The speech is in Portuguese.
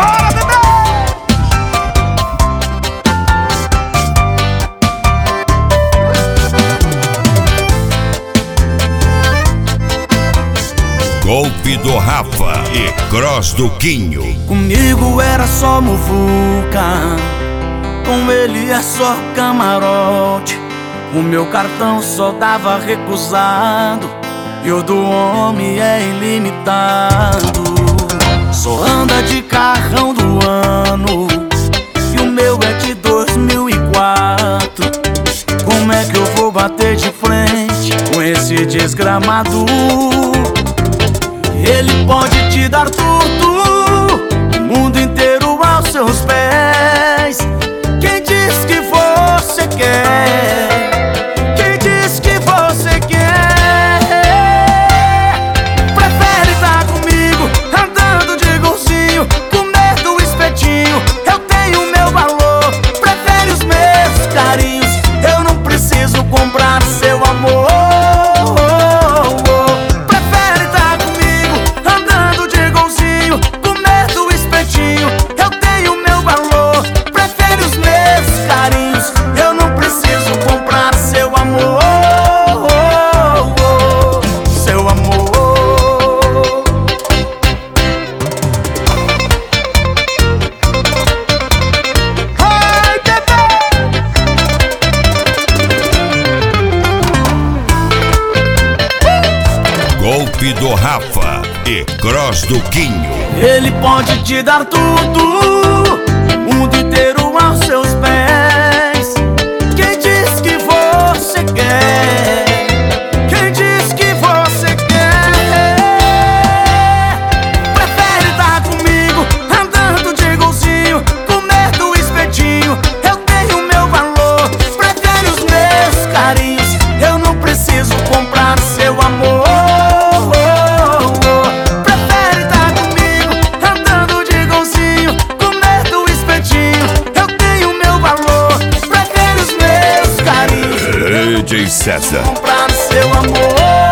Golpe do Rafa e Cross do Quinho. Comigo era só muvuca, com ele é só camarote. O meu cartão só dava recusado e o do homem é ilimitado. Só anda de carrão do ano e o meu é de 2004. Como é que eu vou bater de frente com esse desgramado? Ele pode te dar tudo, o mundo inteiro aos seus pés. Quem diz que você quer? Quem diz que você quer? Prefere estar comigo, andando de golzinho, comer do espetinho. Eu tenho meu valor, prefere os meus carinhos. Eu não preciso comprar seu amor. Golpe do Rafa e Cross do Quinho. Ele pode te dar tudo, o mundo inteiro aos seus pés. Quem diz que você quer? Quem diz que você quer? Prefere estar comigo, andando de golzinho, comer do espetinho. Eu tenho meu valor, prefere os meus carinhos. Eu não preciso comprar seu amor. DJ César. Comprar seu amor.